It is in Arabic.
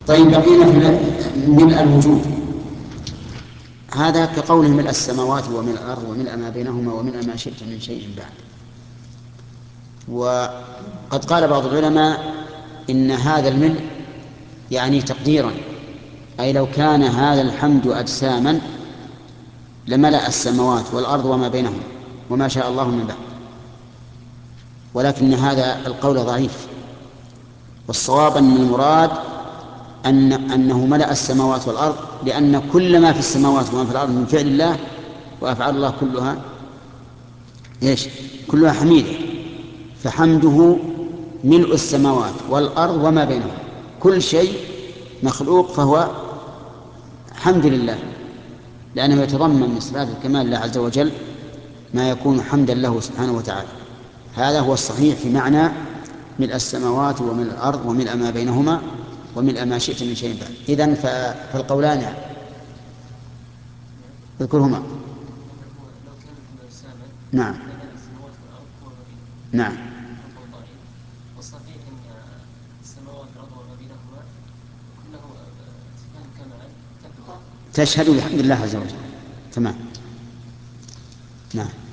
طيب بقينا في ملء الوجود. هذا كقوله ملء السماوات وملء الأرض وملء ما بينهما وملء ما شئت من شيء بعد. وقد قال بعض العلماء إن هذا الملء يعني تقديرا، أي لو كان هذا الحمد أجساما لملأ السماوات والأرض وما بينهما وما شاء الله من بعد، ولكن هذا القول ضعيف، والصواب أن المراد أنه ملأ السماوات والأرض، لأن كل ما في السماوات وما في الأرض من فعل الله وأفعال الله كلها كلها حميدة، فحمده ملء السماوات والأرض وما بينهما، كل شيء مخلوق فهو حمد لله، لأنه يتضمن من صفات الكمال الله عز وجل ما يكون حمدا له سبحانه وتعالى. هذا هو الصحيح في معنى ملء السماوات وملء الأرض وملء ما بينهما وملء ما شئت من شيء بعد. إذن فالقولان اذكرهما. نعم نعم. والصحيح أن السماوات والأرض وما بينهما كله صفات كمال تشهد بحمد الله عز وجل. تمام. نعم.